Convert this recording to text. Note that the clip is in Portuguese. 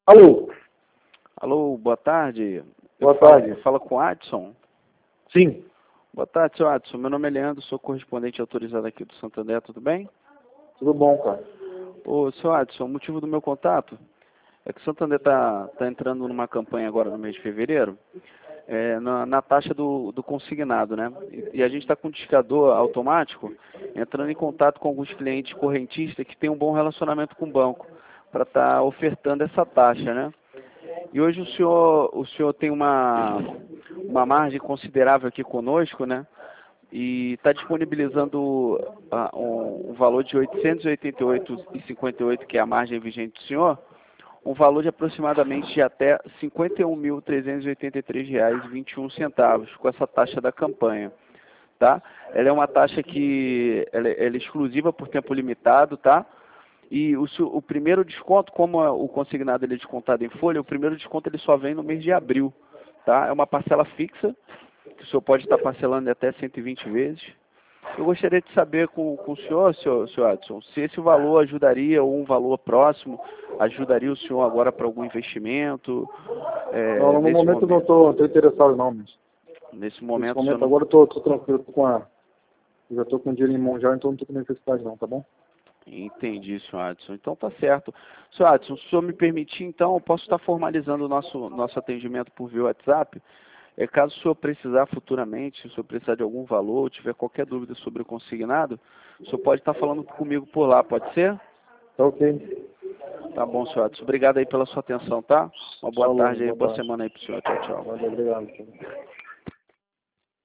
Alô, Alô, boa tarde. boa tarde. Fala com o Adson. Sim, Boa tarde, seu Adson. Meu nome é Leandro, sou correspondente autorizado aqui do Santander, tudo bem? tudo bom, cara. Ô, seu Adson, o motivo do meu contato é que o Santander está entrando numa campanha agora no mês de fevereiro, na taxa do consignado, né? E a gente está com um discador automático, entrando em contato com alguns clientes correntistas que têm um bom relacionamento com o banco, para estar ofertando essa taxa, né? E hoje o senhor tem uma margem considerável aqui conosco, né? E está disponibilizando um valor de R$ 888,58, que é a margem vigente do senhor, um valor de aproximadamente de até R$ 51.383,21 com essa taxa da campanha, tá? Ela é uma taxa que ela é exclusiva por tempo limitado, tá? E o primeiro desconto, como o consignado ele é descontado em folha, o primeiro desconto ele só vem no mês de abril, tá? É uma parcela fixa, que o senhor pode estar parcelando em até 120 vezes. Eu gostaria de saber com o senhor, senhor Adson, se esse valor ajudaria, ou um valor próximo, ajudaria o senhor agora para algum investimento, Não, no nesse momento eu não momento. estou interessado não, mas Nesse nesse momento o senhor momento não... agora eu tô tranquilo, eu já estou com dinheiro em mão já, então não estou com necessidade não, tá bom? Entendi, senhor Adson. Então tá certo. Senhor Adson, se o senhor me permitir, então, eu posso estar formalizando o nosso atendimento por via WhatsApp. Caso o senhor precisar futuramente, se o senhor precisar de algum valor, ou tiver qualquer dúvida sobre o consignado, o senhor pode estar falando comigo por lá, pode ser? Tá ok. Tá bom, senhor Adson. Obrigado aí pela sua atenção, tá? Uma boa Falou, tarde aí, boa boa tarde. semana aí pro senhor. Tchau, tchau. Valeu, obrigado.